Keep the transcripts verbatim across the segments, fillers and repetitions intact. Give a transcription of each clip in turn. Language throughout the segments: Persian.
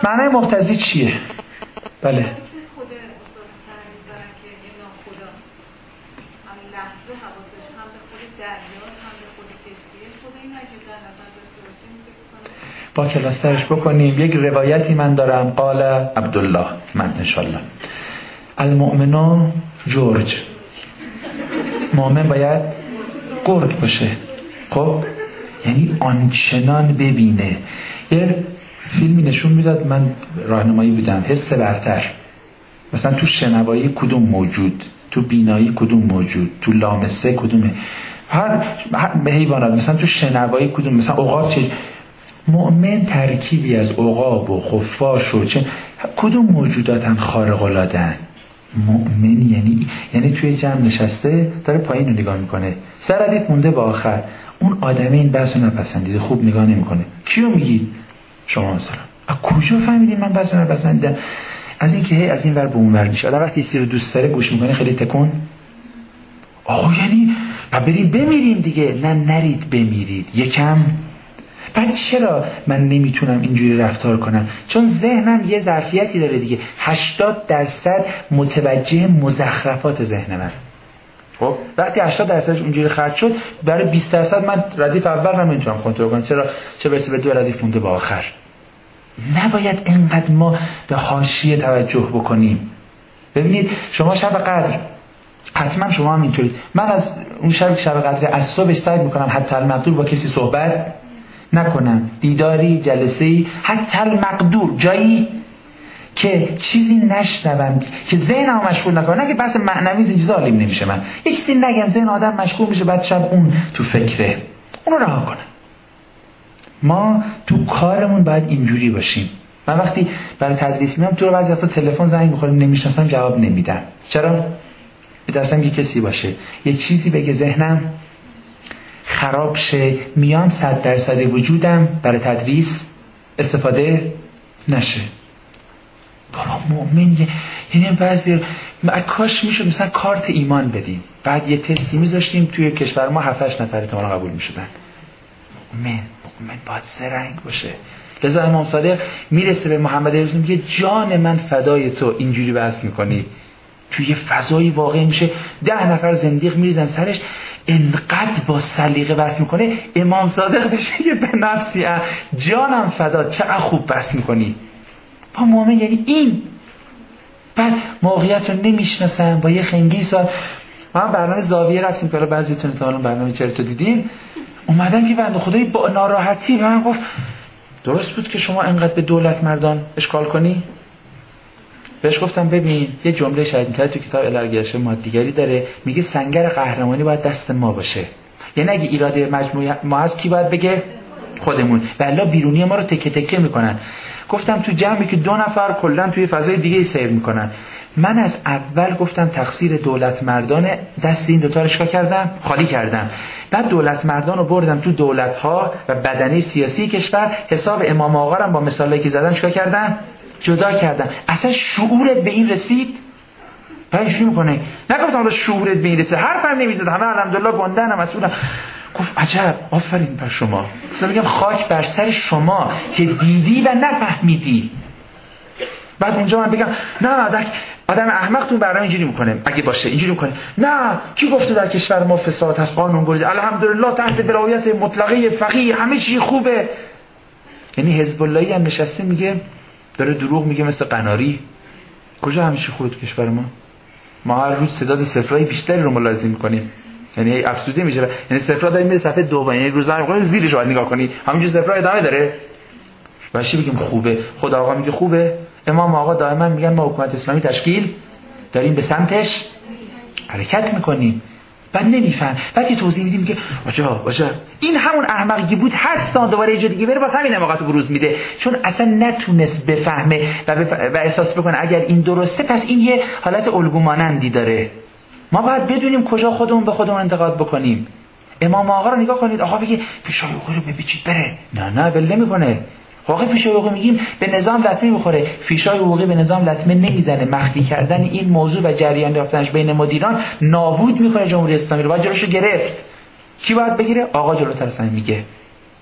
معنای مقتضی چیه؟ بله با کلاسترش بکنیم. یک روایتی من دارم، قال عبدالله من انشالله المؤمنون جورج، مؤمن باید گرگ باشه. خب یعنی آنچنان ببینه. یه فیلمی نشون میداد، من راهنمایی بودم، حس برتر. مثلا تو شنوایی کدوم موجود، تو بینایی کدوم موجود، تو لامسه کدومه، هر به حیوانات مثلا تو شنوایی کدوم، مثلا عقاب چه. مؤمن ترکیبی از عقاب و خفاش و چه، کدوم موجوداتن خارق العاده‌ان. مؤمن یعنی یعنی توی جمع نشسته داره پایین رو نگاه میکنه، سر ردیف مونده با آخر. اون آدمه این بحث رو نپسندیده، خوب نگاه نمیکنه. کیو میگید شما مثلا؟ از کجا فهمیدین من بحث رو نپسندیدم؟ از این که هی از این ور به اون ور میشه. آدم وقتی چیزی رو دوست داره گوش میکنه خیلی تکون. آقا یعنی و بریم بمیریم دیگه. نه نرید بمیرید، یکم. بعد چرا من نمیتونم اینجوری رفتار کنم؟ چون ذهنم یه ظرفیتی داره دیگه. هشتاد درصد متوجه مزخرفات ذهن من. خب وقتی هشتاد درصدش اونجوری خرج شد، برای بیست درصد من ردیف اول رو نمیتونم کنترل کنم. چرا؟ چه برسه به دو ردیف مونده با آخر. نباید اینقدر ما به حاشیه توجه بکنیم. ببینید شما شب قدر، حتما شما هم اینطوری. من از اون شب شب قدر از صبح سعی میکنم حتی المقدور با کسی صحبت نکنم. دیداری، جلسه‌ای، حتی المقدور، جایی که چیزی نشنوم که ذهنم مشغول نکنه. نه که بحث معنوی این چیزا عالیم نمیشه. من یه چیزی نگن ذهن آدم مشغول میشه، بعد شب اون تو فکره. اون رو رها کنم. ما تو کارمون باید اینجوری باشیم. من وقتی برای تدریس میام تو رو بعضی وقتا تلفن زنگ می‌خوره نمیشناسم جواب نمیدم. چرا؟ می‌ترسم یه کسی باشه یه چیزی بگه ذهنم خراب شه، میام صد درصد وجودم برای تدریس استفاده نشه. بابا مؤمن یعنی بعضی کاش میشد مثلا کارت ایمان بدیم، بعد یه تستی میذاشتیم توی کشور ما هفت هشت نفر احتمالاً قبول میشدن. مؤمن مؤمن باید سرنگ باشه. لذا امام صادق میرسه به محمد رسول میگه جان من فدای تو، اینجوری بحث میکنی توی فضای واقعی میشه ده نفر زندیق میریزن سرش، انقدر با سلیقه بحث میکنه. امام صادق بشه یه به نفسی جانم فدا، چقدر خوب بحث میکنی. با مؤمن یعنی این. بعد موقعیت رو نمیشناسن با یه خنگی سوال. ما برنامه زاویه رفتیم که بعضیتون احتمالاً برنامه چرتو دیدین. اومدم یه بنده خدایی با ناراحتی به من گفت درست بود که شما انقدر به دولت مردان اشکال کنی؟ بهش گفتم ببین یه جمله شاید می‌کنه تو کتاب الارگیش مادیگری داره، میگه سنگر قهرمانی باید دست ما باشه. یعنی اگه ایراد مجموعه ما از کی باید بگه؟ خودمون. والله بیرونی ما رو تکه تکه میکنن. گفتم تو جمعی که دو نفر کلا توی فضای دیگه سیر میکنن، من از اول گفتم تقصیر دولت مردانه، دست این دوتا رو شکا کردم، خالی کردم. بعد دولت مردان رو بردم تو دولت‌ها و بدنه سیاسی کشور، حساب امام آقا رو با مثالی که زدم شکا کردم، جدا کردم. اصلا شعورت به این رسید؟ بعد اینجوری میکنه. نگفتم حالا شعورت به این رسید، حرفم نمیزد، همه الحمدلله گندنم مسئولم. گفت عجب، آفرین بر شما. مثلا میگم خاک بر سر شما که دیدی و نفهمیدی. بعد اونجا من بگم نه در آدم احمق تو برنامه اینجوری میکنه، اگه باشه اینجوری میکنه، نه کی گفته در کشور ما فساد هست، قانون گذاری، الحمدلله تحت ولایت مطلقه فقیه همه چی خوبه. یعنی حزب اللهی هم نشسته میگه داره دروغ میگه مثل قناری. کجا همه چی خوبه تو کشور ما؟ ما هر روز تعداد صفرای بیشتری رو ملاحظه میکنیم. یعنی افسوده میشه. یعنی صفرا داریم میره صفحه دو، یعنی روزانه زیرش رو نگاه کنی همینجوری صفرا ادامه داره. باشه بگیم خوبه، خدا آقا میگه خوبه، امام آقا دائما میگن ما حکومت اسلامی تشکیل داریم به سمتش حرکت میکنیم. بعد نمیفهم، بعد یه توضیح میدیم میگه آجا آجا این همون احمقی بود هست، دوباره یه جا دیگه بره باز همین حماقت بروز میده، چون اصلا نتونست بفهمه و, بف... و احساس بکنه اگر این درسته پس این یه حالت الگو مانندی داره. ما باید بدونیم کجا خودمون به خودمون انتقاد بکنیم. امام آقا رو نگاه کنید، آقا بگه فیشای حقوقی رو بپیچید بره، نه نه ول نمیکنه. واقعا فیشای حقوقی میگیم به نظام لطمه میخوره، فیشای حقوقی به نظام لطمه نمیزنه. مخفی کردن این موضوع و جریان یافتنش بین مدیران نابود میکنه جمهوری اسلامی رو. باید جلوشو گرفت. کی باید بگیره؟ آقا جلوتر از همه میگه.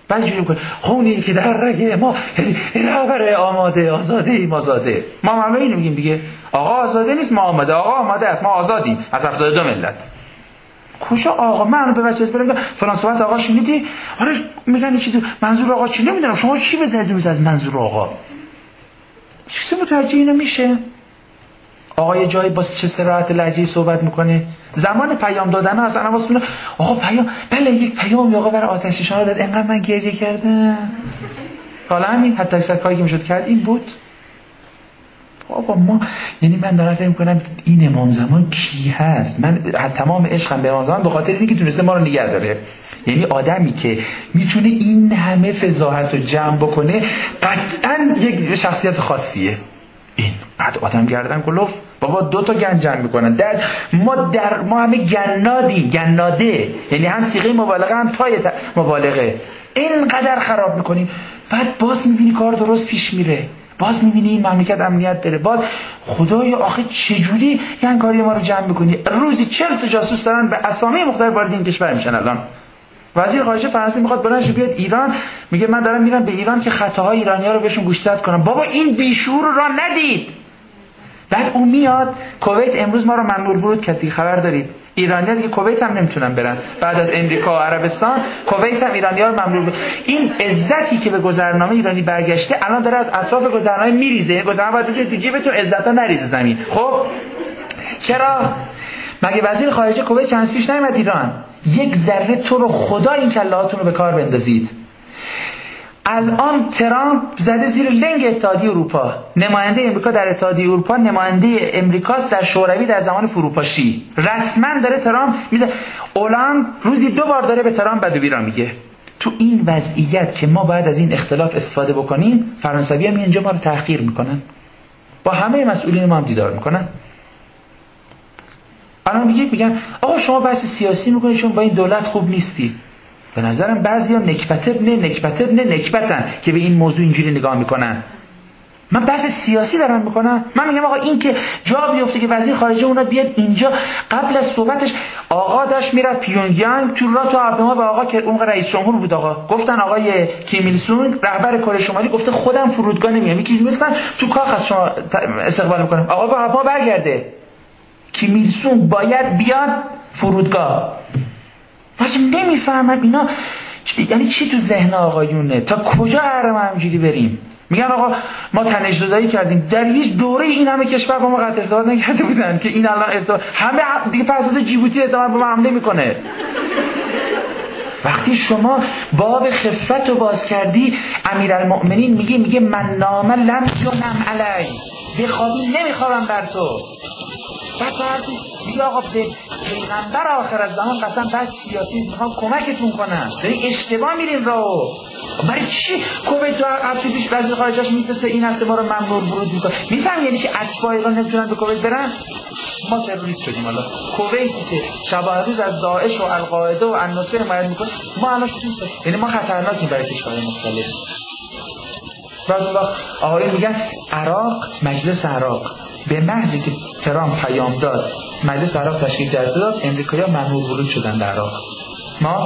بعد جوری میکنه خونی که در رگه ما رهبر آماده آزاده ایم آزاده. ما همه اینو میگیم دیگه. آقا آزاده نیست، ما آماده. آقا آماده است، ما آزادیم از هفتاد و دو ملت. کجا آقا؟ من به بچه‌ها برام فلان صحبت آقا شنیدی؟ آره میگن این چیزو منظور آقا چی نمیدونم. شما چی بزنید از منظور آقا؟ چیزی متوجه اینو میشه؟ آقا یه جایی با چه صراحت لهجه‌ای صحبت میکنه. زمان پیام دادن ها اصلا واسه آقا پیام، بله یک پیام آقا برای آتش نشان داد، انقدر من گریه کردم. حالا همین حتی اکثر کاری که میشد کرد این بود. بابا ما یعنی من دارم فکر میکنم این امام زمان کی هست؟ من تمام عشقم به امام زمان به خاطر اینکه تونسته ما رو نگه داره. یعنی آدمی که میتونه این همه فضاحت رو جمع بکنه قطعا یک شخصیت خاصیه. این بعد آدم گردن کلفت بابا دو تا گنج جمع میکنن. در ما در ما همه گنادیم، گناده، یعنی هم صیغه مبالغه هم تای مبالغه. اینقدر خراب میکنیم بعد باز میبینی کار درست پیش میره، باز میبینی این مملکت امنیت داره. باز خدای آخه چجوری گنگاری ما رو جمع میکنی؟ روزی چهل تا جاسوس دارن به اسامی مختلف وارد این کشور میشن. الان وزیر خارجه فرانسه میخواد بلند شه بیاد ایران، میگه من دارم میرم به ایران که خطاهای ایرانی‌ها رو بهشون گوشزد کنم. بابا این بیشعور رو ندید. بعد اون میاد کویت امروز ما رو ممنوع ورود کرد دیگه، خبر دارید؟ ایرانی‌ها دیگه کویت هم نمیتونن برن. بعد از امریکا و عربستان کویت هم ایرانی‌ها رو ممنوع ب... این عزتی که به گذرنامه ایرانی برگشته الان داره از اطراف گذرنامه میریزه. گذرنامه باید تو جیبتون عزت‌ها نریزه زمین. خب چرا؟ مگه وزیر خارجه کویت چند پیش نیامد ایران؟ یک ذره تو رو خدا این کله‌هاتون رو به کار بندازید. الان ترامپ زده زیر لنگ اتحادیه اروپا. نماینده امریکا در اتحادیه اروپا نماینده امریکاست در شوروی در زمان فروپاشی. رسما داره ترامپ میده. اولاند روزی دو بار داره به ترامپ بد و بیرا میگه. تو این وضعیت که ما باید از این اختلاف استفاده بکنیم، فرانسوی‌ها اینجا ما رو تحقیر میکنن. با همه مسئولین ما هم دیدار میکنن. الان میگه میگن آقا شما بحث سیاسی میکنید چون با این دولت خوب نیستی. به نظرم بعضیا نکبت ابن نکبت ابن نکبتن که به این موضوع اینجوری نگاه میکنن. من بحث سیاسی دارم میکنم. من میگم آقا این که جا بیفته که وزیر خارجه اونا بیاد اینجا، قبل از صحبتش آقا داشت میره پیونگیانگ تو راه تو هواپیما به آقا که اون رئیس جمهور بود آقا گفتن آقای کیم ایل سونگ رهبر کره شمالی گفته خودم فرودگاه نمیام، یکی میگفتن تو کاخ از شما استقبال میکنم. آقا گفت هواپیما برگرده. کیم ایل سونگ باید بیاد فرودگاه. واسه نمیفهمم اینا یعنی چی تو ذهن آقایونه؟ تا کجا حرم همجوری بریم؟ میگن آقا ما تنش‌زدایی کردیم. در هیچ دوره این همه کشور با ما قطع ارتباط نکرده بودن که این الان ارتباط همه دیگه فرزند جیبوتی اعتماد به ما حمله میکنه. وقتی شما باب خفت رو باز کردی، امیرالمؤمنین میگه میگه من نام لم ینم علی، بخوابی نمیخوابم بر تو. بعد تو میگه آقا به پیغمبر آخر از زمان قسم بس سیاسی میخوام کمکتون کنم، داری اشتباه میرین راهو. برای چی کویت تو هفته پیش وزیر خارجه‌اش میفرسته این هفته ما رو ممنوع ورود میکنه؟ میفهم یعنی چی اتباع ایران نمیتونن به کویت برن؟ ما تروریست شدیم. حالا کویتی که شب روز از داعش و القاعده و النصره حمایت میکنه، ما الان شدیم یعنی ما خطرناکیم برای کشورهای مختلف. بعد اون وقت آقایون میگن عراق، مجلس عراق به محضی که ترامپ پیام داد مجلس عراق تشکیل جلسه داد، امریکایی‌ها ممنوع ورود شدن در عراق. ما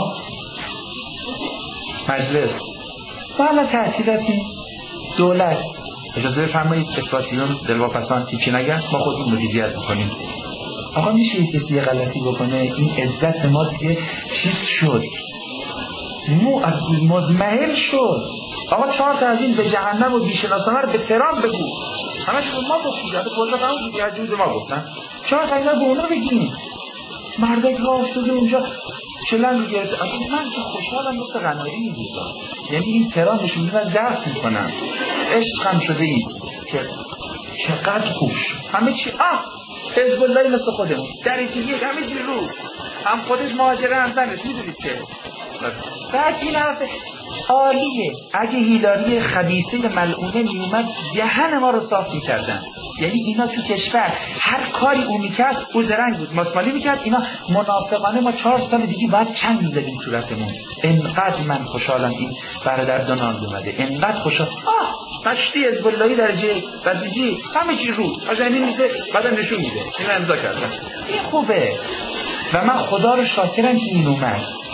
مجلس والا تعطیلاتی دولت اجازه بفرمایید اثباتیون دلواپسان هیچی نگن، ما خودمون مدیریت میکنیم. آقا میشه یک کسی یه غلطی بکنه این عزت ما دیگه چیز شد، مو مزمحل شد. آقا چهار تا از این به جهنم و بیشناسانه رو به ترامپ بگو. همش به ما گفتید، حتی پروژه قانون بود یه جور ما گفتن. چهار تا اینا به اونا بگیم. مردک راه افتاده اونجا چلنگ گرفته. من که خوشحالم مثل قناری این روزا. یعنی این ترامپ نشون میده ضعف میکنم. عشقم شده این که چقدر خوش. همه چی آه حزب الله مثل خودمون. در یک یک همه چی رو. هم خودش مهاجره هم زنش میدونید که. بعد این حرف عالیه. اگه هیلاری خبیثه ملعونه میومد دهن ما رو صاف میکردن. یعنی اینا تو کشور هر کاری اون میکرد او زرنگ بود ماسمالی میکرد، اینا منافقانه ما چهار سال دیگه باید چند میزدیم صورتمون. انقدر من خوشحالم این برادر دونالد اومده، انقدر خوشحال. آه مشتی حزب اللهی درجه بسیجی همه چی رو از این میشه بعدم نشون میده این امضا کردن. این خوبه و من خدا رو شاکرم که این اومد.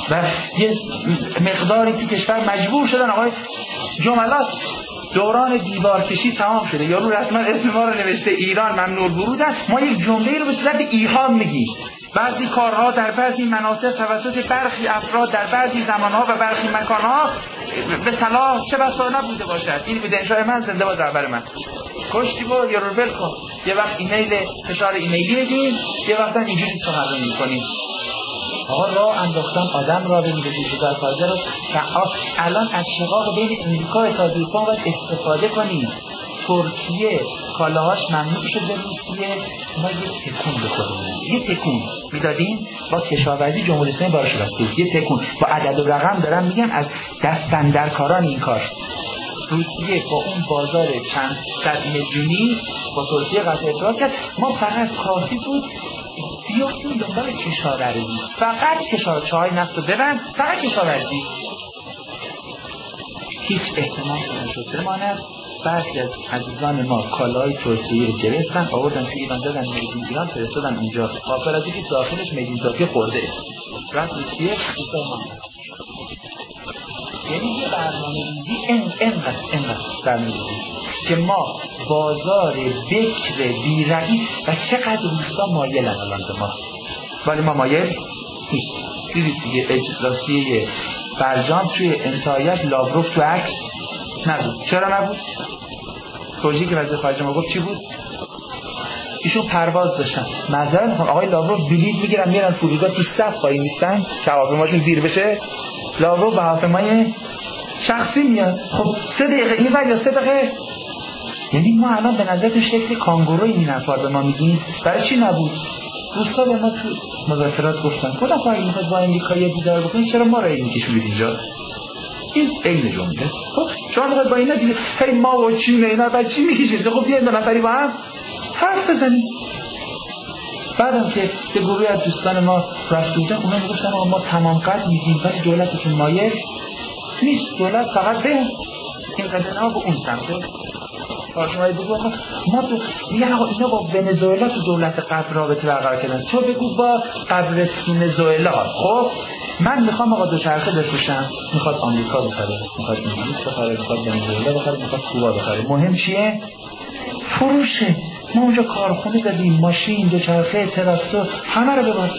و یه مقداری تو کشور مجبور شدن آقای جملات دوران دیوار کشی تمام شده، یارو رسما اسم ما رو نوشته ایران ممنوع ورودن، ما یک جمله رو به صورت ایهام میگیم. بعضی کارها در بعضی مناطق توسط برخی افراد در بعضی زمانها و برخی مکانها به صلاح چه بسا نبوده باشد. این بوده انشاء من زنده با دربر من کشتی با یا رو ول کن. یه وقت ایمیل فشار ایمیلی بدیم، یه وقت هم اینجوری سخنرانی می‌کنیم. آقا راه انداختن آدم را به میگه در فاجعه رو فعال. الان از شقاق بین امریکا تا اروپا باید استفاده کنیم. ترکیه کالاهاش ممنوع شد به روسیه، ما یه تکون به خودمون یه تکون میدادیم با کشاورزی جمهوری اسلامی بارش بسته، یه تکون با عدد و رقم دارم میگم از دست‌اندرکاران این کار. روسیه با اون بازار چند صد میلیونی با ترکیه قطع ارتباط کرد. ما فقط کافی بود بیافتیم دنبال کشاورزی، فقط کشاورزی، چای نفت رو ببند، فقط کشاورزی. هیچ احتمال نشد بماند. بعضی از عزیزان ما کالای ترکیه رو گرفتن آوردن توی ایران زدن میدین ایران فرستادن اونجا، غافل از اینکه داخلش میدین ترکیه خورده رفت روسیه چیزا ما. یعنی یه برنامه‌ریزی این اینقدر اینقدر برنامه‌ریزی که ما بازار بکر بیرقی و چقدر روسا مایلن الان به ما، ولی ما مایل نیست. دیدید دیگه اجلاسیه برجام توی انتهایت لاوروف تو عکس نبود. چرا نبود؟ توجیهی که وزیر خارجه ما گفت چی بود؟ ایشون پرواز داشتن. معذرت میخوام آقای لاوروف بلیط میگیرن میرن فرودگاه تو صف وای میستن که هواپیماشون دیر بشه. لاوروف به هواپیمای شخصی میاد. خب سه دقیقه این ور یا سه دقیقه. یعنی ما الان به نظر تو شکل کانگوروی این حرفا به ما میگین. برای چی نبود؟ دوستا به ما تو مذاکرات گفتن کدام فرقی میخواد با امریکایی دیدار بکنید، چرا ما رو میکشونید اینجا؟ این عین جمله. خب شما میخواید با اینا دیگه هی ما و چین اینا بعد چی میکشید؟ خب بیاید دو نفری با هم حرف بزنیم. بعدم که یه گروهی از دوستان ما رفت بودن اونا میگفتن ما تمام قد میدیم ولی دولتتون مایل نیست، دولت فقط به این قضیه نه به اون سمته. آشنایی بگو ما تو میگن آقا اینا با ونزوئلا تو دولت قبل رابطه برقرار کردن، تو بگو با قبرستون ونزوئلا. خب من میخوام آقا دوچرخه بفروشم، میخواد آمریکا بخره، میخواد انگلیس بخره، میخواد ونزوئلا بخره، میخواد کوبا بخره، مهم چیه؟ فروشه. ما اونجا کارخونه زدیم، ماشین، دوچرخه، تراکتور، همه رو ببر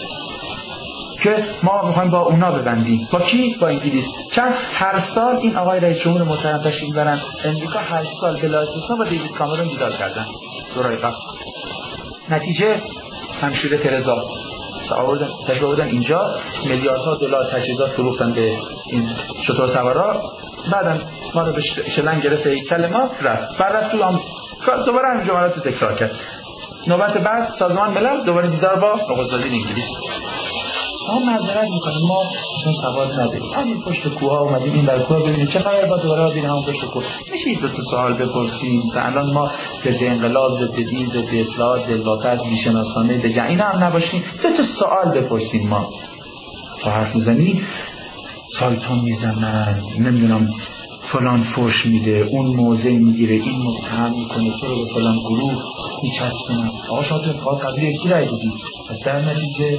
که ما میخوایم با اونا ببندیم. با کی؟ با انگلیس. چند هر سال این آقای رئیس جمهور محترم تشریف برن امریکا، هر سال بلا استثنا با دیوید کامرون دیدار کردن دورای قبل. نتیجه همشیره ترزا آوردن تشریف آوردن اینجا، میلیاردها دلار تجهیزات فروختن به این شتر سوارا. بعدم ما رو به شلنگ گرفت هیکل ما رفت. بعد رفت تو دوباره همین جملات رو تکرار کرد. نوبت بعد سازمان ملل دوباره دیدار با نخست وزیر انگلیس. ما معذرت می‌کنیم، ما اصلا سواد نداریم. همین پشت کوه اومدیم این بر کوه ببینید چه خبره، با دوباره ببینیم همون پشت کوه. میشه دو تا سوال بپرسیم؟ الان ما ضد انقلاب، ضد دین، ضد اصلاح، دلواپس، بی‌شناسانه، به جنگ اینا هم نباشیم. دو تا سوال بپرسیم. ما تو حرف میزنی سایتون میزنن، نمیدونم فلان فوش میده، اون موضع میگیره، این متهم میکنه، تو رو به فلان گروه میچسبونه. آقا شما تو انتخاب قبلی یکی رای بدید، پس در نتیجه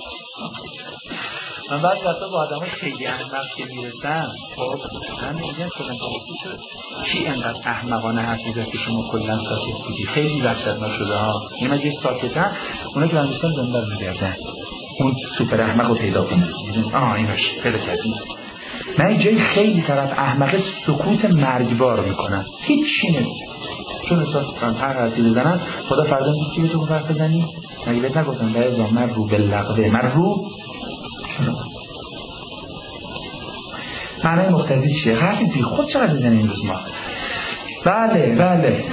من بعضی وقتا با آدم ها خیلی احمق که میرسم خب من میگم فلان کامستی شد کی انقدر احمقانه حرف میزد که شما کلن ساکت بودی؟ خیلی وحشتناک شده ها. این من یک ساکتن اونا که من میستم زنده رو میگردن اون سوپر احمق رو پیدا کنید. آه ایناش پیدا کردیم. من جایی خیلی طرف احمق سکوت مرگبار میکنن، هیچ چی نمیگه، چون احساس میکنن هر حرفی بزنن خدا فردا میگه کی به تو حرف بزنی؟ مگه بهت نگفتن بعضا من رو به لغوه من رو معنی مختزی چیه؟ حرفی بی خود چقدر بزنه این روز ما. بله بله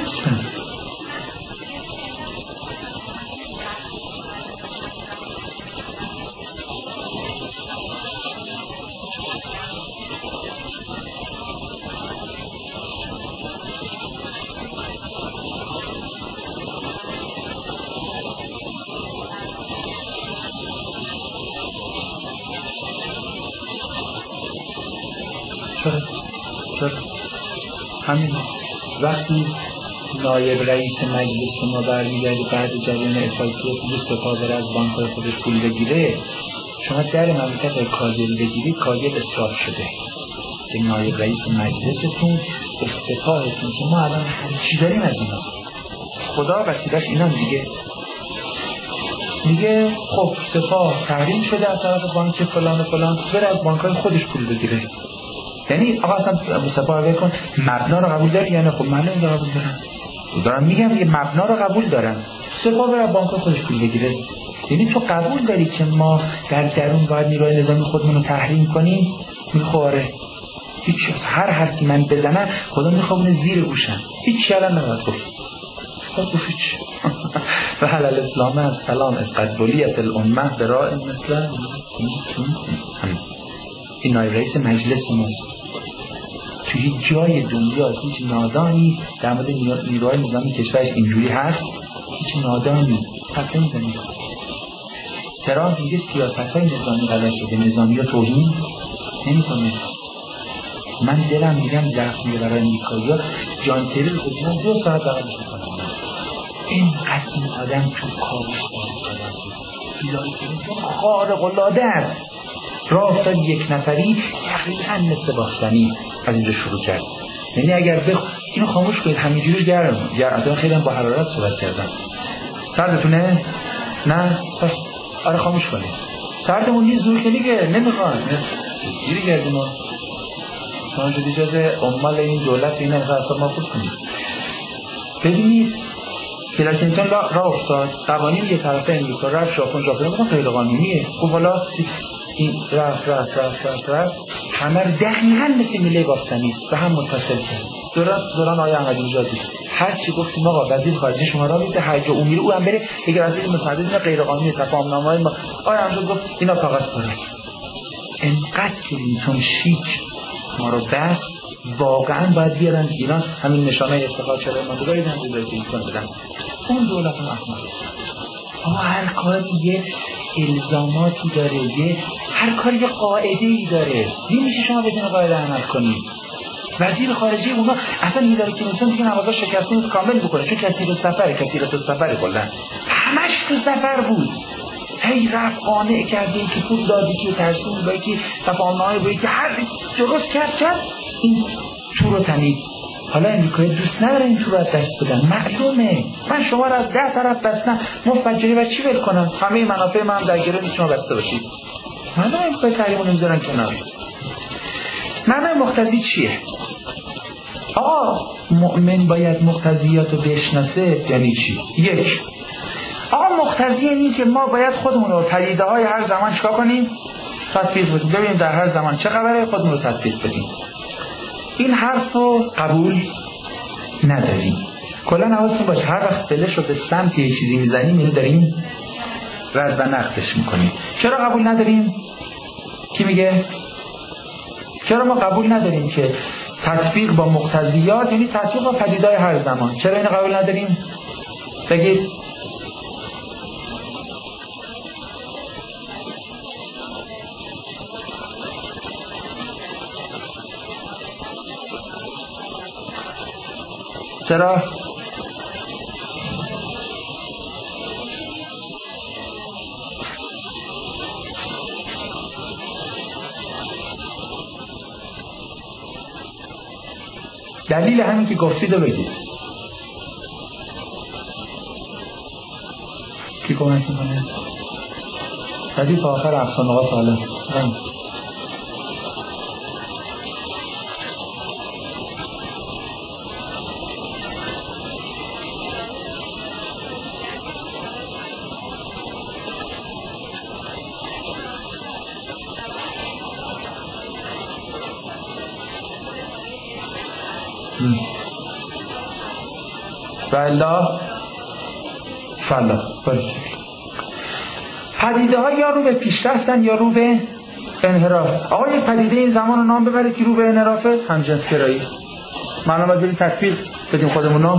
چرا؟ چرا؟ همین وقتی نایب رئیس مجلس ما برمیگرده بعد جریان افایتیه پول سپاه بره از بانک‌های خودش پول بگیره، شما در مملکت کاگل بگیرید، کاگل اصراف شده. به نایب رئیس مجلستون افتتاحتون که ما الان چی داریم از ایناست. خدا وسیلش اینا دیگه میگه خب سپاه تحریم شده از طرف بانک فلان و فلان، بره از بانک‌های خودش پول بگیره. یعنی آقا اصلا سپاه بکن مبنا رو قبول داری؟ یعنی خب من اینو قبول دارم، دارم میگم یه مبنا رو قبول دارم، سپاه بره از بانک‌های خودش پول بگیره. یعنی تو قبول داری که ما در درون باید نیروی نظامی خودمون رو تحریم کنیم؟ میخواره هیچ از هر حرفی من بزنم خدا میخوابونه زیر گوشم، هیچ چی الان نباید گفت. خب گفت و حل الاسلام از سلام از قدبولیت الامه برای مثل این نایب رئیس مجلس ماست. تو هیچ جای دنیا هیچ نادانی در مورد نیروهای نظامی کشورش اینجوری حرف، هیچ نادانی حرف نمیزنید. ترامپ میگه سیاست‌های نظامی غلط شده، نظامی رو توهین نمی‌کنه. من دلم میگم زخم میگه برای امریکایی‌ها. جان کری رو ببینم دو ساعت دارم میکنم. اینقدر این آدم تو کابوس دارم هیلاری کلینتون خارق العاده است. راه افتاد یک نفری تقریبا مثل باختنی از اینجا شروع کرد. یعنی اگر بخ... اینو خاموش کنید همینجوری گرم گرم خیلی هم با حرارت صحبت کردم. سردتونه؟ نه؟ پس آره خاموش کنید. سردمون نیست زور که دیگه نمیخوان گیری گردیم ما شما شدی جز عمال این دولت این هم حساب ما خود کنید. ببینید هیلاری کلینتون راه افتاد، قوانین یه طرفه امریکا رفت، ژاپن ژاپن بودن غیر قانونیه. خب حالا این رفت رفت رفت رفت رفت همه رو دقیقاً مثل میله باختنی به هم متصل کرد. دوران دوران آقای احمدی نژاد بود. هر چی گفتیم آقا وزیر خارجه شما را میده هر جا اون میره او هم بره دیگه وزیر مساعد اینا غیر قانونی تفاهم‌نامه‌های ما. آقای احمدی گفت اینا کاغذ پاراست. انقدر کلینتون شیک ما رو بس واقعاً باید بیارن ایران همین نشانه افتخار شده ما رو دارید هم دیگه کلینتون بدن. اون دولت احمد اما هر کاری یه الزاماتی داره، یه هر کاری یه قاعده‌ای داره. نمیشه شما بدون قاعده عمل کنید. وزیر خارجه اونا اصلا هیلاری کلینتون دیگه نوازا شکستون رو کامل بکنه چون کسی رو سفره کسی رو تو سفره کلن همش تو سفر بود. هی رفت قانع کرده که پول دادی که ترسیم با یکی تفاهم‌نامه با یکی هر درست کرد کرد این تو رو تنید. حالا امریکایی دوست نداره این تو رو دست بدن. معلومه من شما رو از ده طرف بستم مفجری و چی ول کنم همه منافع من هم در گره شما بسته باشید. معلومه امریکایی تحریمو نمیذارن کنار. معنی مقتضی چیه؟ آقا مؤمن باید مقتضیات رو بشناسه. یعنی چی؟ یک آقا مقتضی اینی که ما باید خودمون رو پدیده های هر زمان چکا کنیم؟ تطبیق بدیم. ببینیم در هر زمان چه خبره خودمون رو تطبیق بدیم. این حرف رو قبول نداریم. کلا حواستون باشه هر وقت دلش رو به سمت یه چیزی میزنیم اینو داریم رد و نقدش میکنیم. چرا قبول نداریم؟ کی میگه؟ چرا ما قبول نداریم که تطبیق با مقتضیات یعنی تطبیق با پدیده‌های هر زمان؟ چرا اینو قبول نداریم؟ بگید. چرا؟ دلیل همین که گفتید رو بگید. کی کمک میکنه؟ حدیث آخر افسانه‌ها تعالی و الله فلا باشه. پدیده ها یا رو به پیشرفتن یا رو به انحراف. آقا یک پدیده این زمان رو نام ببرید که رو به انحرافه، همجنسگرایی. معلومه باید بریم تطبیق بدیم خودمونو.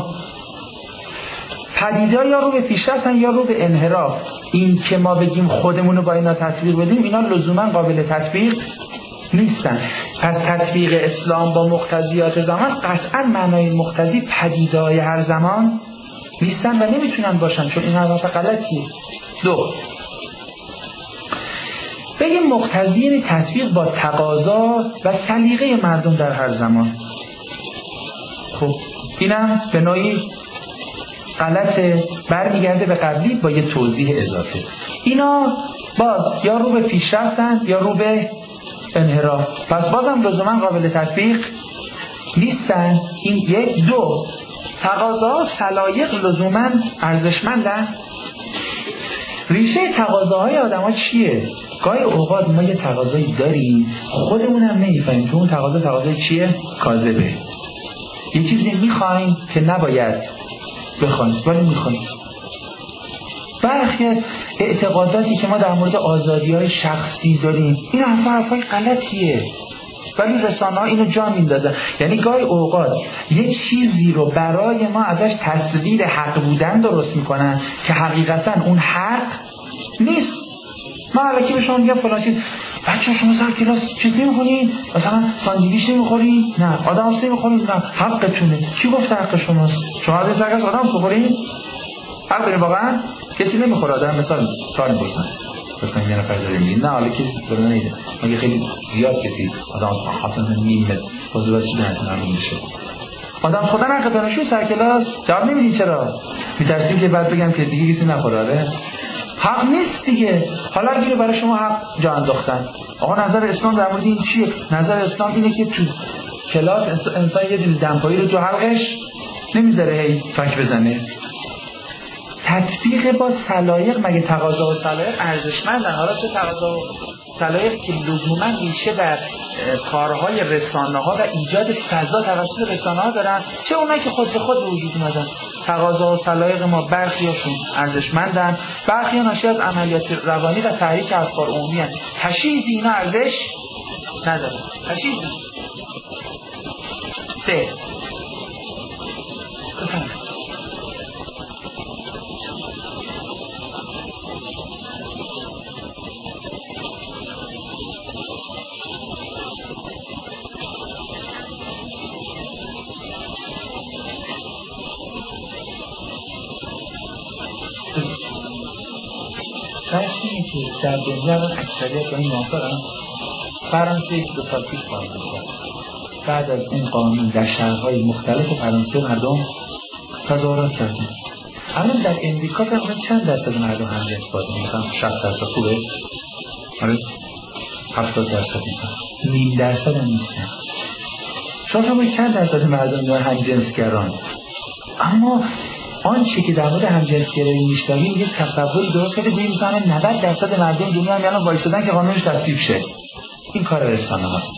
پدیده ها یا رو به پیشرفتن یا رو به انحراف. این که ما بگیم خودمونو با اینا تطبیق بدیم اینا لزوما قابل تطبیق نیستن. پس تطبیق اسلام با مقتضیات زمان قطعا معنای مقتضی پدیده‌های هر زمان نیستن و نمیتونن باشن چون این حرف غلطیه. دو بگیم مقتضی تطبیق با تقاضا و سلیقه مردم در هر زمان. خب اینم به نوعی غلطه، برمیگرده به قبلی با یه توضیح اضافه. اینا باز یا رو به پیشرفتن یا رو به انحراف، پس بازم لزوما قابل تطبیق نیستن. این یک. دو، تقاضا سلایق لزوما ارزشمندن. ریشه تقاضاهای آدم‌ها چیه؟ گاهی اوقات ما یه تقاضایی داریم خودمونم نمی‌فهمیم که اون تقاضا تقاضای چیه؟ کاذبه. یه چیزی می‌خوایم که نباید بخوایم ولی می‌خوایم. برخی از اعتقاداتی که ما در مورد آزادی‌های شخصی داریم این حرف حرفای غلطیه، ولی رسانه‌ها اینو جا میندازن. یعنی گاهی اوقات یه چیزی رو برای ما ازش تصویر حق بودن درست میکنن که حقیقتا اون حق نیست. ما الکی به شما میگم فلان چیز، بچه شما سر کلاس چیزی میخورین؟ مثلا ساندویچ نمیخورین؟ نه. آدم سه میخورین؟ نه. حقتونه. کی گفته حق شماست؟ شما از سر کلاس آدم بخورین؟ حق دارین واقعا؟ کسی نمیخوره آدم مثلا سوال میپرسن. بکنیم یه نفر داره میگه نه حالا کسی داره نمیده، مگه خیلی زیاد کسی آدم حتما نیمه بازو بس چیزی نتونه همین بشه. آدم خدا نقه دانشوی سر کلاس جواب نمیدین چرا؟ میترسیم که بعد بگم که دیگه کسی نخوره. آره حق نیست دیگه. حالا اگه برای شما حق جا انداختن، آقا نظر اسلام در مورد این چیه؟ نظر اسلام اینه که تو کلاس انسان یه دونه دمپایی رو تو حلقش نمیذاره هی فک بزنه. تطبیق با سلایق، مگه تقاضا و سلایق ارزشمندن؟ حالا چه تقاضا و سلایق که لزوما ریشه در کارهای رسانه‌ها و ایجاد فضا توسط رسانه‌ها دارن، چه اونایی که خود به خود به وجود اومدن. تقاضا و سلایق ما برخیاشون ارزشمندن، برخی ناشی از عملیات روانی و تحریک افکار عمومی هستند. تشییع اینا ارزش نداره. تشییع سه فرضی که در دنیا الان اکثریت با این موافقن. فرانسه یک دو سال پیش قانون کرد. بعد از این قانون در شهرهای مختلف فرانسه مردم تظاهرات کردن. الان در امریکا تقریبا چند درصد مردم همجنس بازی میکنن؟ شصت درصد خوبه؟ آره هفتاد درصد نیستن، نیم درصد هم نیستن. شما فهمید چند درصد مردم دارن همجنسگران. اما آنچه که در مورد همجنسگرایی میشنویم یک تصوری درست کرده گویی مثلا نود درصد مردم دنیا هم الان وایسادن که قانونش تصویب شه. این کار رسانه هست.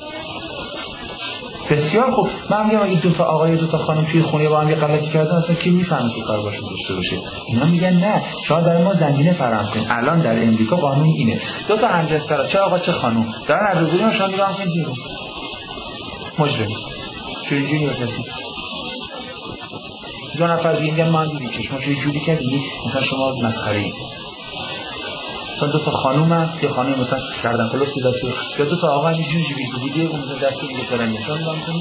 بسیار خوب. من میگم اگه دو تا آقای دو تا خانم توی خونه با هم یه غلطی کردن اصلا کی میفهمه که کار باشون داشته باشه؟ اینا میگن نه شما در ما زمینه فراهم کنید. الان در امریکا قانون اینه دو تا همجنسگرا چه آقا چه خانم دارن از روبروی شما نگاه میکنن بیرون مجرم چه جوری واسه دو نفر دیگه میگن ما هم دیدیم چشماشو یه جوری کردیم مثلا شما مسخره اید. مثلا دو تا خانوم هم یه خانوم مثلا گردن کلفتی دسته یا دو تا آقا هم یه جوری جوری بودیه اون مثلا دسته دیگه فرن نشان میدن کنید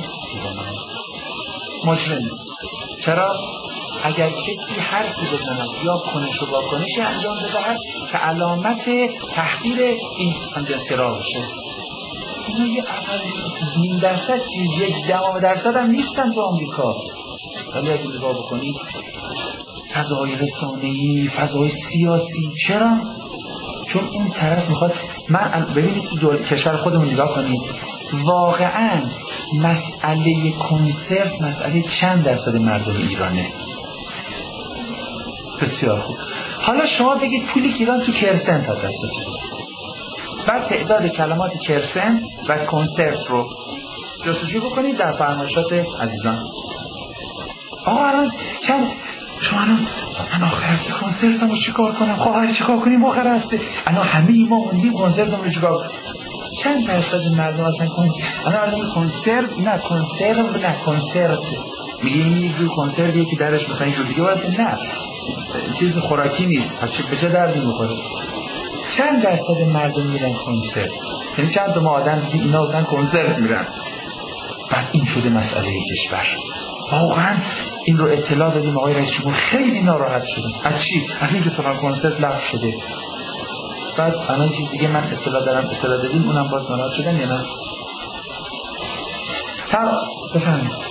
مجرم. چرا؟ اگر کسی حرفی بزند یا کنش و واکنشی انجام بدهد که علامت تحقیر این همجنسگرا باشه. اینا یه اول نیم درصد چیز یک دهم درصد هم نیستن تو آمریکا. ولی اگه نگاه بکنید فضای رسانه‌ای، فضای سیاسی، چرا؟ چون اون طرف میخواد. من ببینید تو دول کشور خودمون نگاه کنید واقعا مسئله کنسرت مسئله چند درصد مردم ایرانه. بسیار خوب. حالا شما بگید پولی که ایران تو کرسن تا دستتون، بعد تعداد کلمات کرسن و کنسرت رو جستجو بکنید در فرمایشات عزیزان. آقا الان چند شما الان من آخر هفته کنسرتم رو چیکار کنم؟ خواهر چیکار کنیم آخر هفته؟ الان همه ما موندیم کنسرتم رو چیکار کنیم؟ چند درصد مردم اصلا کنسرت الان الان کنسرت نه کنسرت نه کنسرت میگه این یک جور کنسرتیه که درش مثلا اینجور دیگه باشه. نه چیز خوراکی نیست. به چه دردی میخوره؟ چند درصد مردم میرن کنسرت؟ یعنی چند تا ما آدم که اینا اصلا کنسرت میرن. بعد این شده مسئله کشور. واقعا این رو اطلاع دادیم آقای رئیس جمهور خیلی ناراحت شدن. از چی؟ از اینکه فلان کنسرت لغو شده. بعد الان چیز دیگه من اطلاع دارم اطلاع دادیم اونم باز ناراحت شدن یا نه؟ تر بفهمید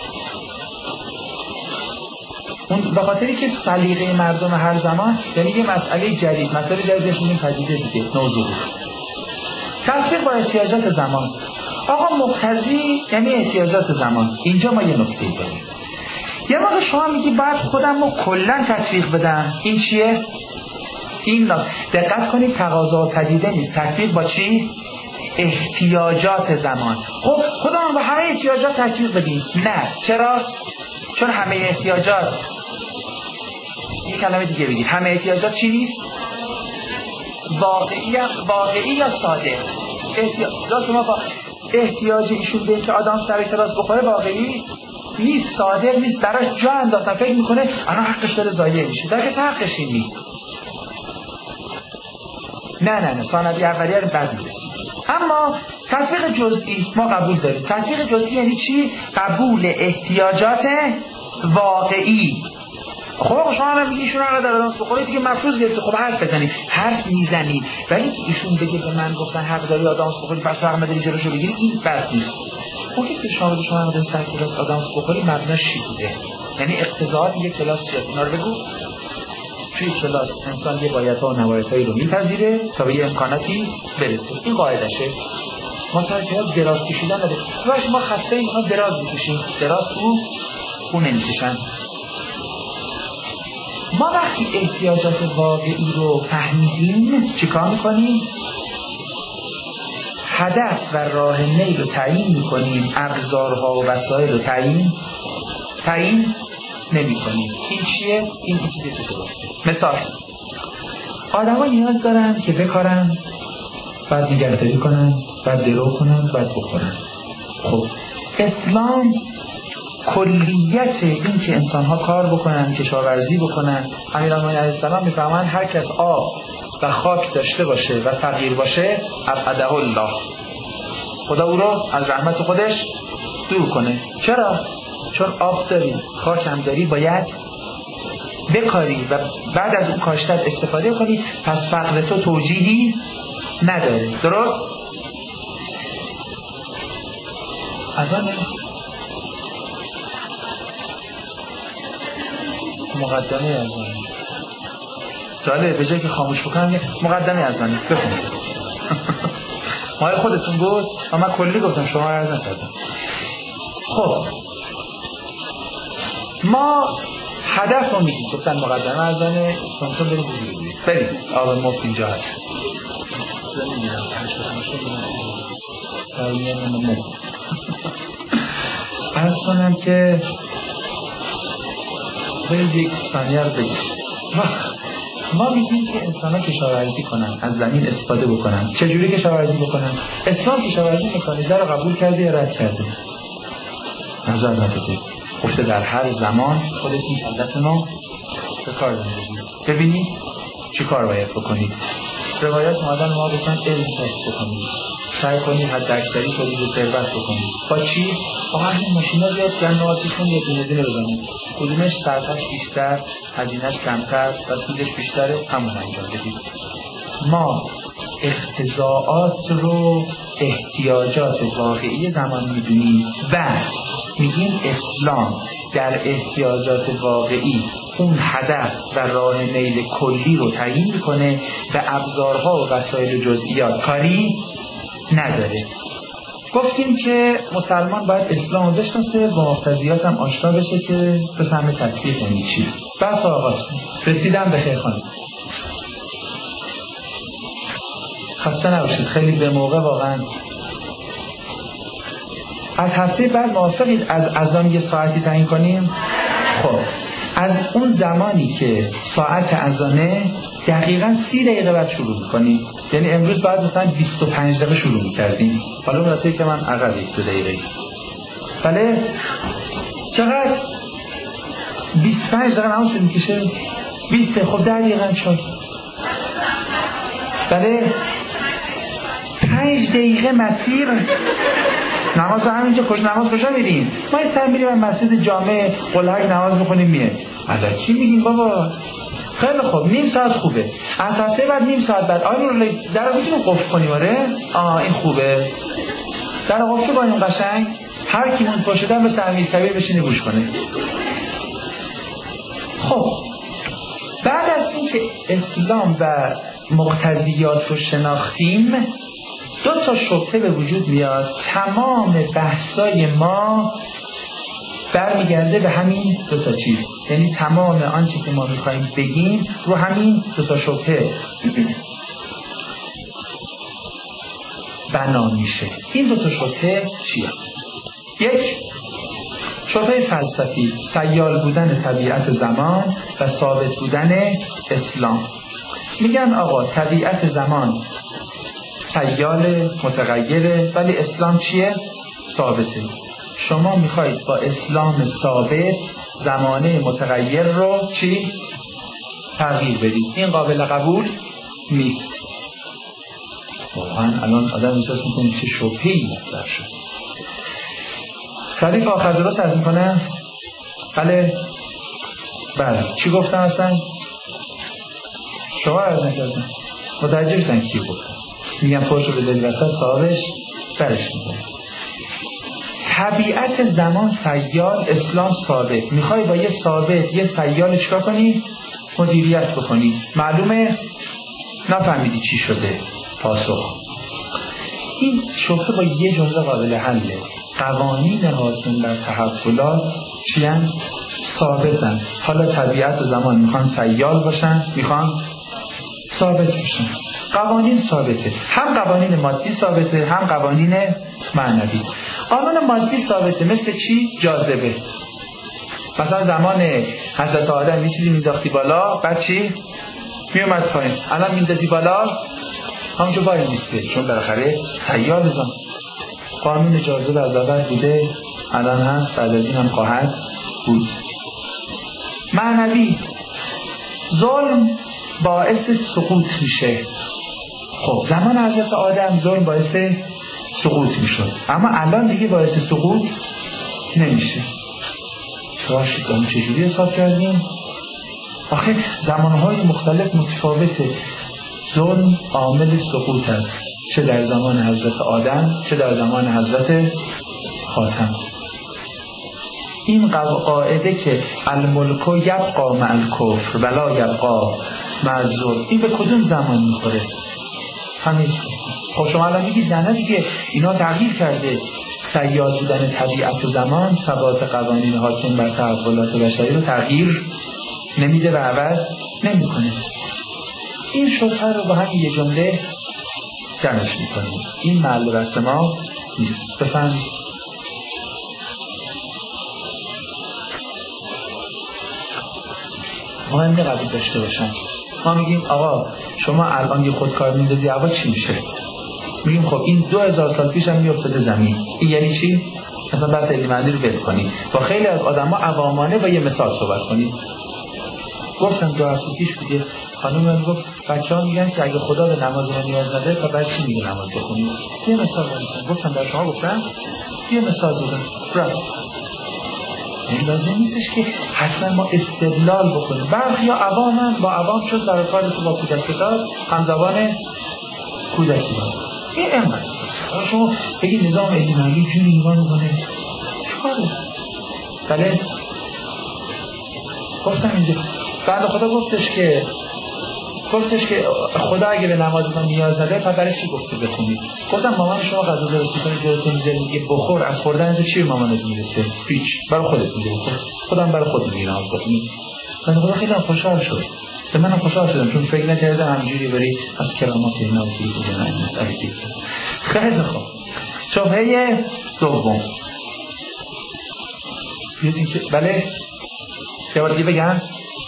اون به خاطری که سلیقه مردم هر زمان، یعنی یه مسئله جدید، مسئله جدیدش میگیم پدیده دیگه نوظهور. تفریق با احتیاجات زمان. آقا مقتضی یعنی احتیاجات زمان. اینجا ما یه نکته داریم. یه موقع شما میگی بعد خودم رو کلن تطبیق بدم. این چیه؟ این ناس. دقت کنید تقاضا و پدیده نیست. تطبیق با چی؟ احتیاجات زمان. خب خودمون با همه احتیاجات تطبیق بدیم. نه. چرا؟ چون همه احتیاجات، یه کلمه دیگه بگید، همه احتیاجات چی نیست؟ واقعی واقعی یا صادق؟ احتیاجات ما با احتیاج ایشون به اینکه آدم سر کلاس بخوره واقعی نیست، صادق نیست، براش جا انداختن، فکر میکنه الان حقش داره ضایع میشه، در کس حقش این نیست. نه نه نه ثانوی اولیه رو بعد میرسیم. اما تطبیق جزئی ما قبول داریم. تطبیق جزئی یعنی چی؟ قبول احتیاجات واقعی. خب شما هم میگی ایشون رو در آدانس بخوره دیگه مفروض گرفته. خب حرف بزنید، حرف میزنید، ولی که ایشون بگه به من گفتن حق داری آدانس بخوری پس حق نداری جلوشو بگیری، این بس نیست. اون کسی که شما به شما هم سر کلاس آدانس بخوری مبناش چی بوده؟ یعنی اقتضاعات یک کلاس چیه؟ اینا رو بگو. توی کلاس انسان یه بایدها و نبایدهایی رو میپذیره تا به یه امکاناتی برسه. این قاعدشه. ما سر کلاس دراز کشیدن نده. باش ما خسته ایم میخوام دراز بکشیم. دراز تو خون نمیکشن. ما وقتی احتیاجات واقعی رو فهمیدیم چیکار میکنیم؟ هدف و راه میل رو تعیین میکنیم، ابزارها و وسایل رو تعیین تعیین نمی کنیم. این چیه؟ این چیزی که درسته. مثال آدم ها نیاز دارن که بکارن، بعد نگهداری کنن، بعد درو کنن، بعد بخورن. خب اسلام کلیت این که انسان ها کار بکنن، کشاورزی بکنن، امیرالمومنین علیه السلام میفهمن هر کس آب و خاک داشته باشه و فقیر باشه ابعده الله، خدا او رو از رحمت خودش دور کنه. چرا؟ چون آب داری، خاک هم داری، باید بکاری و بعد از اون کاشتت استفاده کنی، پس فقر تو توجیهی نداره. درست؟ از آن مقدمه از آن جالب، به جایی که خاموش بکنم یه مقدمه از آن بخونید. مال خودتون بود اما من کلی گفتم شما رو عرض نکردم. خب ما هدف رو میگیم، گفتن مقدمه از آنه، تونتون بریم بوزی بگیرید. بریم آب مفت اینجا هست. عرض کنم که برید یک ثانیه رو بگید. ما میگیم که انسان ها کشاورزی کنن، از زمین استفاده بکنن. چجوری کشاورزی بکنن؟ اسلام کشاورزی مکانیزه رو قبول کرده یا رد کرده؟ نظر نداده. گفته در هر زمان خودتون کلتون رو به کار بندازید. ببینید چی کار باید بکنید. روایات مادن ما بکن علم کسب بکنید، سعی کنید حد اکثری تولید ثروت بکنید. با چی؟ با همین ماشینا زیاد جنواتیتون یه دونه دونه بزنید، کدومش صرفش بیشتر، هزینه‌اش کمتر و سودش بیشتره، همون انجام بدید. ما اقتضاعات رو احتیاجات واقعی زمان میدونیم و میگیم اسلام در احتیاجات واقعی اون هدف و راه میل کلی رو تعیین میکنه و ابزارها و وسایل جزئیات کاری نداره. گفتیم که مسلمان باید اسلام رو بشناسه، با مقتضیات هم آشنا بشه که بفهمه تطبیق یعنی چی. بس آغاز کنیم. رسیدم به خیر خانم. خسته نباشید، خیلی به موقع واقعا. از هفته بعد موافقید از اذان یه ساعتی تعیین کنیم؟ خب از اون زمانی که ساعت اذانه دقیقاً سی دقیقه بعد شروع می‌کنیم. یعنی امروز بعد مثلا بیست و پنج دقیقه شروع می‌کردیم. حالا البته که من عقب یک دو دقیقه. بله چقدر؟ بیست و پنج دقیقه نماز می‌کشه؟ بیست. خب ده دقیقه چای. بله پنج دقیقه مسیر نماز رو همینجا کش نماز کجا میریم؟ ما این سر میریم مسجد جامع قلعه نماز بخونیم میه. الکی میگیم بابا خیلی خوب، نیم ساعت خوبه. از هفته بعد نیم ساعت بعد آیا رو در رو میتونیم قفل کنیم؟ آره آه این خوبه. در رو قفل کنیم قشنگ، هر کی مون پشت در مثل امیر کبیر بشینه گوش کنه. خب بعد از اینکه اسلام و مقتضیات رو شناختیم، دو تا شبهه به وجود میاد. تمام بحثای ما برمیگرده به همین دو تا چیز، یعنی تمام آنچه که ما میخوایم بگیم رو همین دو تا شبهه بنا میشه. این دو تا شبهه چیه؟ یک، شبهه فلسفی، سیال بودن طبیعت زمان و ثابت بودن اسلام. میگن آقا طبیعت زمان سیال متغیره ولی اسلام چیه؟ ثابته. شما میخواید با اسلام ثابت زمانه متغیر رو چی؟ تغییر بدید. این قابل قبول نیست. واقعا الان آدم احساس میکنه چه شبهه‌ای مطرح شد. خلیفه آخر درست از میکنه؟ بله بله. چی گفتم اصلا؟ شما از نکردن متوجه شدن کی گفتم؟ میگم پشت رو بذاری وسط صاحبش برش میکنه. طبیعت زمان سیال، اسلام ثابت. میخوای با یه ثابت یه سیال چیکار کنی؟ مدیریت بکنی. معلومه نفهمیدی چی شده. پاسخ این شبهه با یه جمله قابل حله. قوانین حاکم بر تحولات چیان؟ ثابتن. حالا طبیعت و زمان میخوان سیال باشن، میخوان ثابت باشن. قوانین ثابته، هم قوانین مادی ثابته هم قوانین معنوی. قانون مادی ثابته مثل چی؟ جاذبه. مثلا زمان حضرت آدم یه چیزی مینداختی بالا، بعد چی؟ میومد پایین. الان میندازی بالا همونجا وای میسته، چون بالاخره سیال زمان. قانون جاذبه از اول بوده، الان هست، بعد از این هم خواهد بود. معنوی، ظلم باعث سقوط میشه. خب زمان حضرت آدم ظلم باعث سقوط میشد، اما الان دیگه باعث سقوط نمیشه. راشد دارم چجوری حساب کردیم؟ آخه زمانهای مختلف متفاوته. ظلم عامل سقوط است، چه در زمان حضرت آدم چه در زمان حضرت خاتم. این قاعده که الملک یبقا مع الکفر ولا یبقا مع الظلم، این به کدوم زمان میخوره؟ همین. خب شما الان میگید نه دیگه اینا تغییر کرده. سیال بودن طبیعت و زمان ثبات قوانین حاکم بر تحولات بشری رو تغییر نمیده و عوض نمیکنه. این شبهه رو با همین یه جمله جمعش میکنیم. این محل بحث ما نیست. بفهمید. مهم قبول داشته باشن. ما میگیم آقا شما الان یه خودکار میندازی هوا چی میشه؟ میگیم خب این دو هزار سال پیش هم میافتاده زمین. این یعنی چی؟ مثلا بس علمی رو ول کنی. با خیلی از آدم ها عوامانه با یه مثال صحبت کنی. گفتم دو هفته پیش بوده خانم من گفت بچه ها میگن که اگه خدا به نماز ما نیاز نداره تا بعد چی میگه نماز بخونی؟ یه مثال بزنم. گفتم در شما گفتم یه مثال بزنم. رفت. این لازم نیستش که حتما ما استدلال بکنیم. برخی یا عوامن با عوام چون سر کار تو با کودک کتاب همزبان کودکی دارن. این اینقدر شما بگید نظام علمی ملی جوری نگاه میکنه چکاره؟ بله گفتم اینجا بعد خدا گفتش که گفتش که خدا اگه به نماز ما نیاز نداره پس برای چی گفته بخونید؟ گفتم مامان شما غذا درست می‌کنه جلوتون میذاره میگه بخور، از خوردن تو چی به مامانت میرسه؟ هیچ. برای خودت میگه بخور. خودم برای خودم میگه نماز بخونید. من خدا خیلی خوشحال شد. به منم خوشحال شدم چون فکر نکردم همینجوری بری از کرامات اینا بگیری بزنید. خیلی خوب. شبهه دوم. دیدین که بله یه بار دیگه بگم.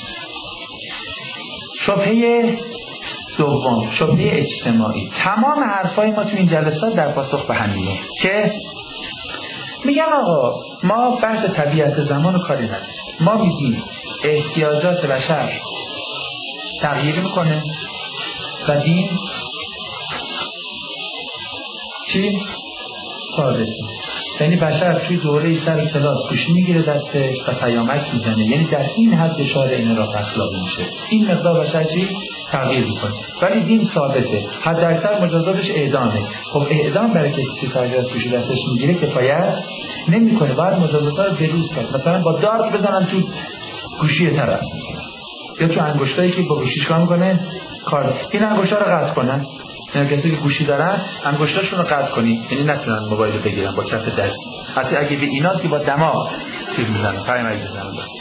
شبهه دوم، شبهه اجتماعی. تمام حرفای ما تو این جلسات در پاسخ به همینه که میگم آقا ما بحث طبیعت زمان رو کاری نداریم. ما میگیم احتیاجات بشر تغییر میکنه و دین چی؟ ثابته. یعنی بشر توی دوره سر کلاس گوشی میگیره دستش و پیامک میزنه، یعنی در این حد دچار انحراف اخلاقی میشه. این مقدار بشر چی تغییر میکنه. ولی دین ثابته، حد اکثر مجازاتش اعدامه. خب اعدام برای کسی که سر کلاس گوشی دستش میگیره کفایت نمیکنه، بعد مجازات‌ها رو بروز کرد. مثلا با دارت بزنن تو گوشی طرف مثلا، یا تو انگشتایی که با گوشیش کار میکنه کار این انگشتا رو قطع کنن. یعنی کسی که گوشی دارن انگشتاشون رو قطع کنی، یعنی نتونن موبایل رو بگیرن با کف دست. حتی اگه به ایناست که با دماغ چیز میزنن، پیامک میزنن. بس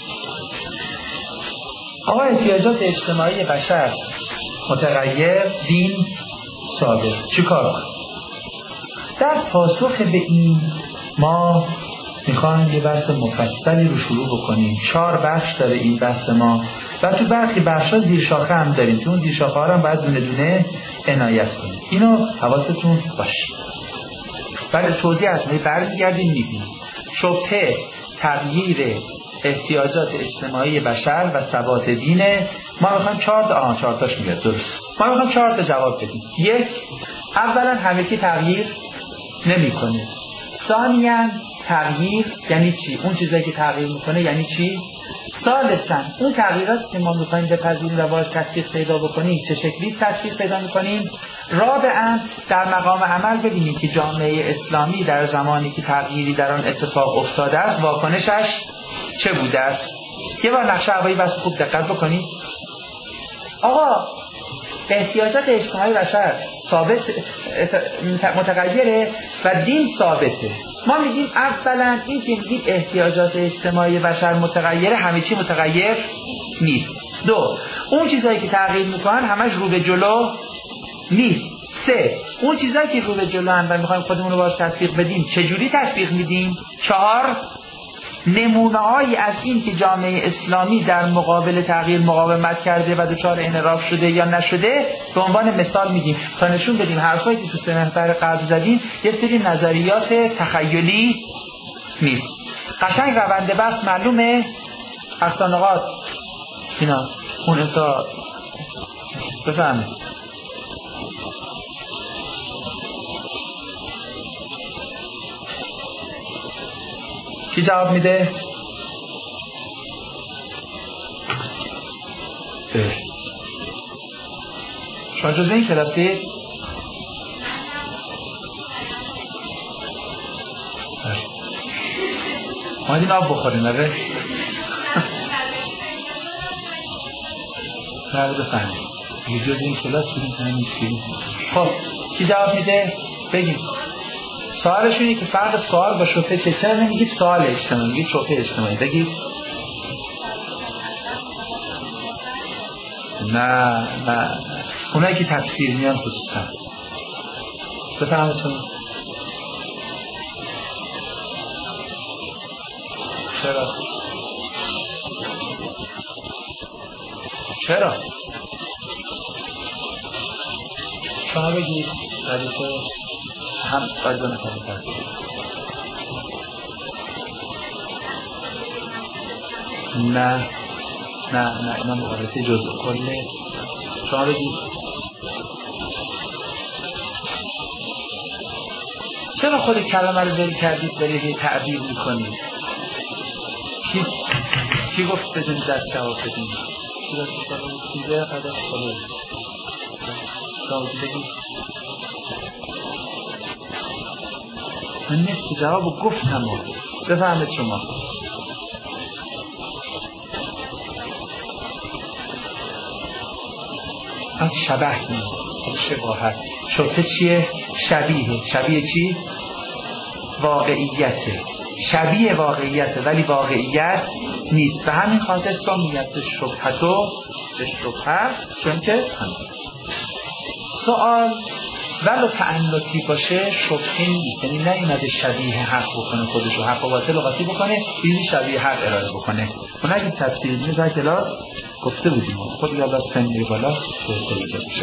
آقا احتیاجات اجتماعی بشر متغیر، دین ثابت. چی کار کنیم؟ در پاسخ به این ما میخوایم یه بحث مفصلی رو شروع بکنیم. چهار بخش داره این بحث ما و تو برخی بخشا زیر شاخه هم داریم که اون زیر شاخه ها رو هم باید دونه دونه عنایت کنیم. اینو حواستون باشه. بعد توضیح از ما برمیگردیم میگیم شبهه تغییر احتیاجات اجتماعی بشر و ثبات دینه. ما میخوایم چهار تا آها چهار تاش میاد درست. ما میخوایم چهار تا جواب بدیم. یک، اولا همه چی تغییر نمیکنه. ثانیاً تغییر یعنی چی؟ اون چیزایی که تغییر میکنه یعنی چی؟ ثالثاً اون تغییراتی که ما میخوایم بپذیریم و باهاش تطبیق پیدا بکنیم چه شکلی تطبیق پیدا میکنیم؟ رابعاً در مقام عمل ببینیم که جامعه اسلامی در زمانی که تغییری در آن اتفاق افتاده است واکنشش چه بوده است؟ یه بار نقشه هوایی بس خوب دقت بکنید. آقا احتیاجات اجتماعی بشر ثابت متغیره و دین ثابته. ما میگیم اولا این که میگیم احتیاجات اجتماعی بشر متغیره، همه چی متغیر نیست. دو، اون چیزایی که تغییر میکنن همش رو به جلو نیست. سه، اون چیزایی که رو به جلو هن و میخوایم خودمون رو باش تطبیق بدیم چجوری تطبیق میدیم؟ چهار، نمونه‌هایی از این که جامعه اسلامی در مقابل تغییر مقاومت کرده و دچار انحراف شده یا نشده به عنوان مثال میگیم تا نشون بدیم حرفایی که تو سه محور قبل زدیم یه سری نظریات تخیلی نیست. قشنگ روند بس معلومه. اقصانقات اینا اون انتا بفهمید. کی جواب میده؟ شما جزء این کلاسی؟ اومدین آب بخورین آره؟ بله بفهمید یه جزء این کلاس بودیم کنیم. خب کی جواب میده؟ بگیم. سوالش اینه که فرق سوال با شبهه چه؟ چرا نمیگید سوال اجتماعی، میگید شبهه اجتماعی؟ بگید. نه نه اونایی که تفسیر میان خصوصا بفهمید چون چرا چرا شما بگید ردیفه هم باید دو نفر کرد. نه نه نه اینا مقالطه جزء کله. شما بگید چرا خود کلمه رو ذکر کردید دارید تعبیر میکنید؟ کی کی گفت بدون دست جواب بدید؟ کی دست جواب دیده قد از خاله شما بگید. من نصف جوابو گفتم. بفهمید شما از شبه نیم از شباهت. شبهه چیه؟ شبیه. شبیه چی؟ واقعیته. شبیه واقعیته ولی واقعیت نیست. به همین خاطر سمیت شبهتو به شبهه چون که سوال ولو تعنتی باشه شبهه نیست. یعنی نه ایمده شبیه حق بکنه خودشو حق و باطل لغاتی بکنه این شبیه حق ارائه بکنه. اون اگه تفسیر میشه در کلاس گفته بودیم خود یالا سنگی بالا توسعه ایجاد میشه.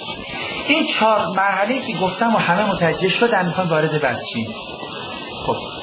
این چهار مرحله که گفتم و همه متوجه شدن میخوام وارد بحث شیم. خب